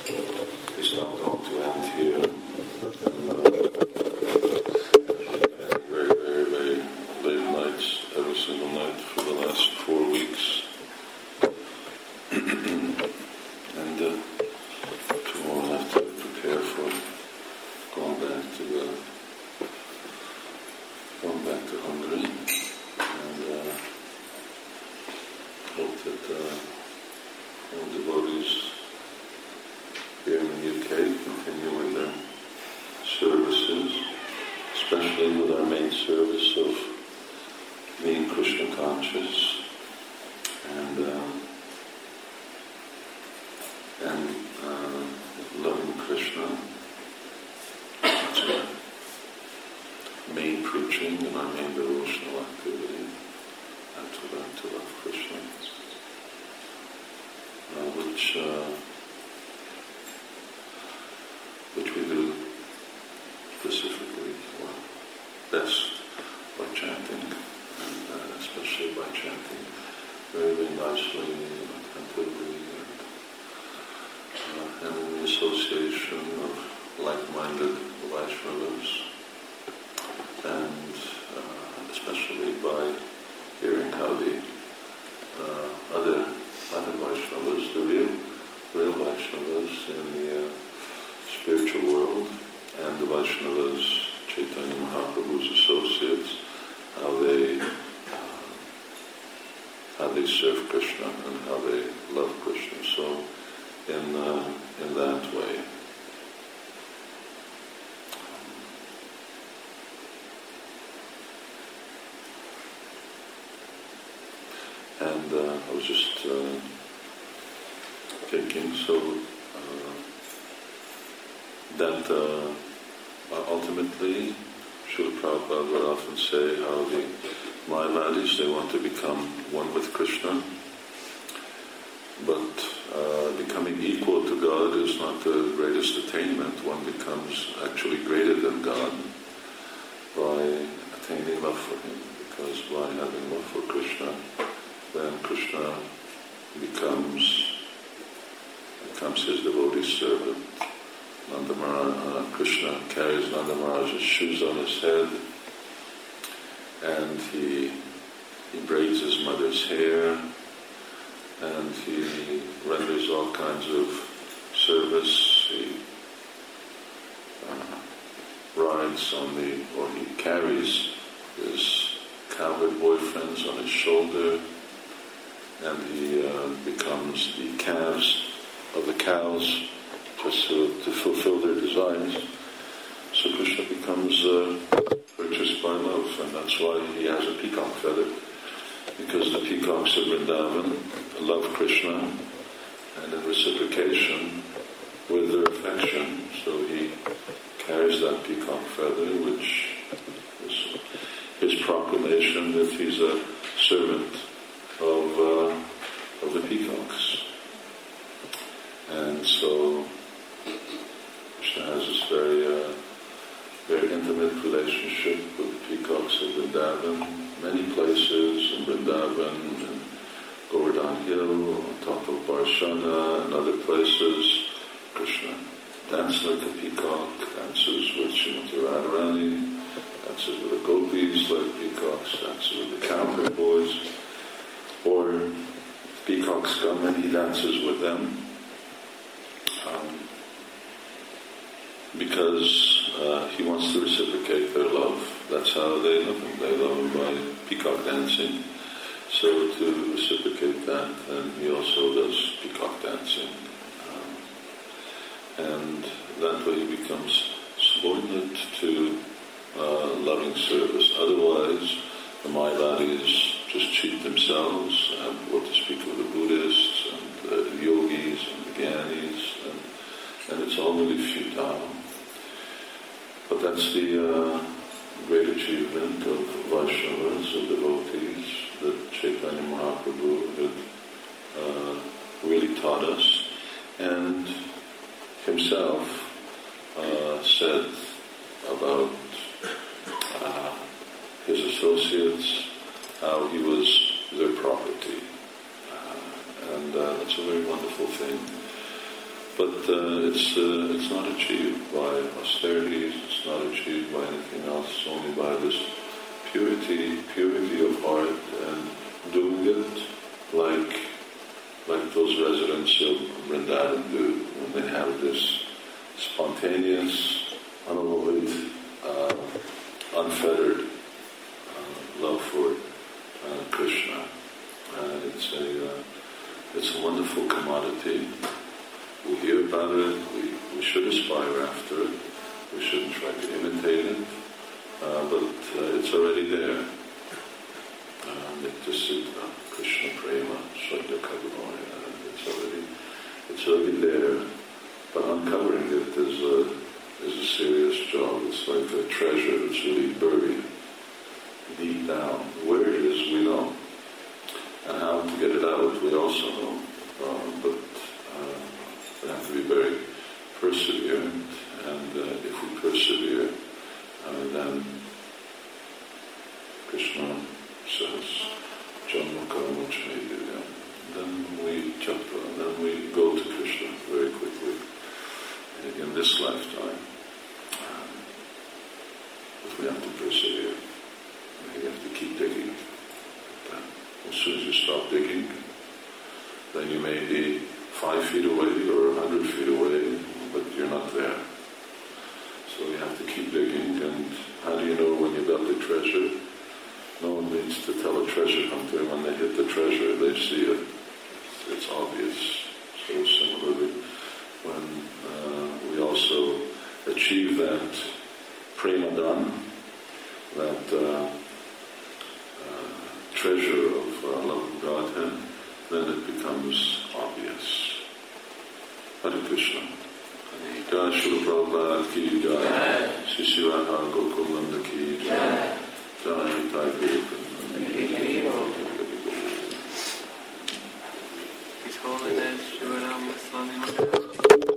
It's not going to end here. Very, very, very late nights, every single night for the last 4 weeks. And tomorrow I'll have to prepare for going back to Hungary. And hope that all devotees here in the UK continue with their services, especially with our main service of being Krishna conscious and loving Krishna. That's our main preaching and our main devotional activity, and to love Krishna, which we do specifically, or best, by chanting, and especially by chanting very, very nicely and attentively, and in the association of like-minded Vaishnavas, and especially by hearing how the other Vaishnavas, the real Vaishnavas in the spiritual world, and the Vaishnavas, Chaitanya Mahaprabhu's associates, how they serve Krishna and how they love Krishna. So, in that way. And I was just thinking, that ultimately, Srila Prabhupada would often say how the Mayavadis, they want to become one with Krishna, but becoming equal to God is not the greatest attainment. One becomes actually greater than God by attaining love for Him, because by having love for Krishna, then Krishna becomes his devotee servant. Krishna carries Nanda Maharaj's shoes on his head, and he braids his mother's hair, and he renders all kinds of service. He he carries his cowherd boyfriends on his shoulder, and he becomes the calves of the cows just to fulfill their desires. So Krishna becomes purchased by love, and that's why he has a peacock feather, because the peacocks of Vrindavan love Krishna, and in reciprocation with their affection, so he carries that peacock feather, which is his proclamation that he's a servant of the peacocks. And so Krishna has this very intimate relationship with the peacocks of Vrindavan. Many places in Vrindavan, and Govardhan Hill, on top of Barshana, and other places, Krishna dances like a peacock, dances with Srimati Radharani, dances with the gopis like peacocks, dances with the cowherd boys, or peacocks come and he dances with them, because he wants to reciprocate their love. That's how they love him. They love him by peacock dancing. So to reciprocate that, then he also does peacock dancing. And that way he becomes subordinate to loving service. Otherwise, the Mayavadis just cheat themselves, and what to speak of the Buddhists, and the yogis, and the Gyanis, and it's all really futile. But that's the great achievement of Vaishnavas, of devotees, that Chaitanya Mahaprabhu had really taught us, and himself said about his associates how he was their property. And that's a very wonderful thing. But it's not achieved by austerities, it's not achieved by anything else, it's only by this purity of heart and doing it like those residents of Vrindavan do, when they have this spontaneous, unalloyed, unfettered love for Krishna. It's a wonderful commodity. We hear about it, we should aspire after it, we shouldn't try to imitate it, but it's already there. Nitya Siddha, Krishna Prema, Shraddha Kavamaya, it's already there, but uncovering it is a serious job. It's like a treasure that's really buried deep down. Where it is, we know. And how to get it out, we also know. But we have to be very perseverant, and if we persevere, then Krishna says, Janma Karma Chayya, then we japa, then we go to Krishna very quickly in this lifetime. But we have to persevere. We have to keep digging. As soon as you stop digging, then you may be 5 feet away or 100 feet away, but you're not there. So you have to keep digging. And how do you know when you got the treasure? No one needs to tell a treasure hunter when they hit the treasure, they see it. It's obvious. So similarly, when we also achieve that prema-dhan, that treasure of love of Godhead, then it becomes obvious. Hare Krishna. Jai Srila Prabhupada ki jai. Shri Radha Gokulananda ki jai. Jai Jai Guru. His Holiness Shiva Rama Swami Maharaj.